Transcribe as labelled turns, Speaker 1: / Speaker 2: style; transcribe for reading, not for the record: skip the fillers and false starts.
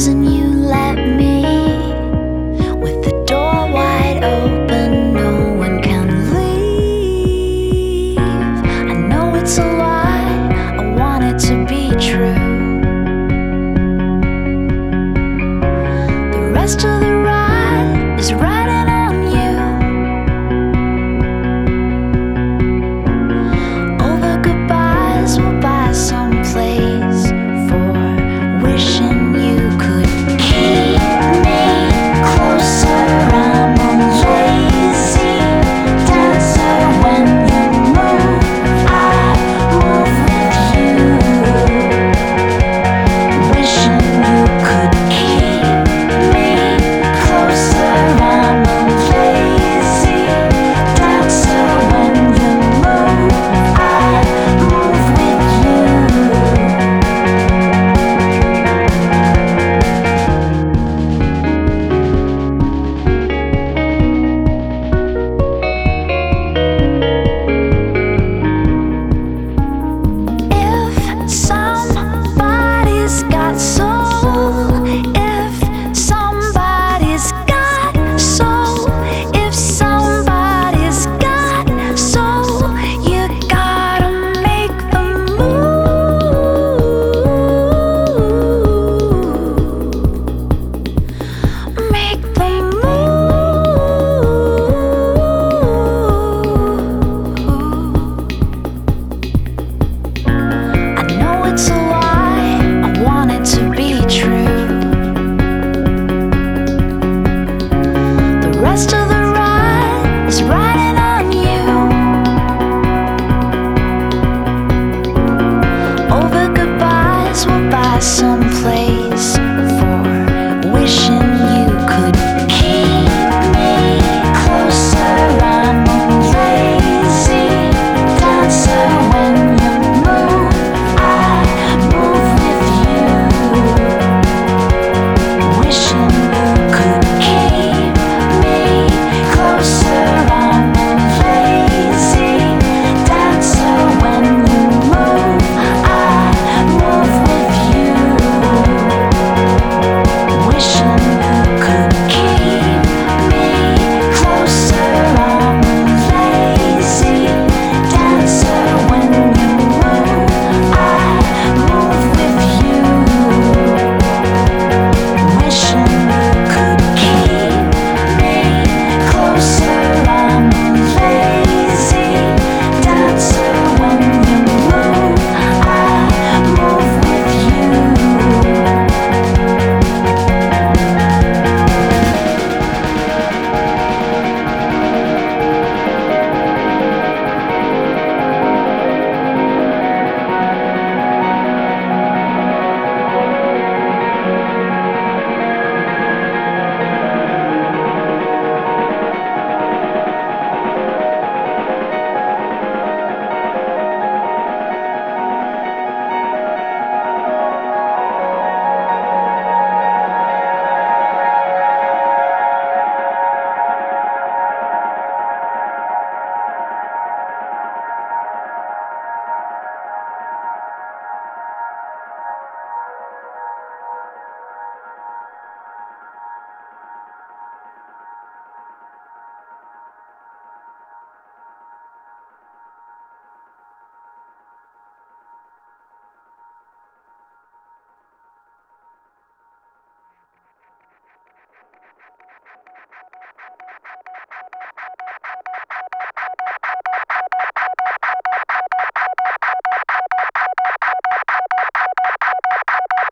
Speaker 1: and you let me, with the door wide open, no one can leave. I know it's a lie, I want it to be true. The rest of the ride is riding on you. Over goodbyes, we'll buy some place for wishing you could keep me closer. I'm a lazy dancer. When you move, I move with you. Wishing you could keep me closer. I'm a lazy dancer. When you move, I move with you. If somebody's got soul, if somebody's got soul, if somebody's got soul, you gotta make the move. Make the move. I know it's a lie, I want it to be true. The rest of the ride is riding on you. Over goodbyes, we'll buy some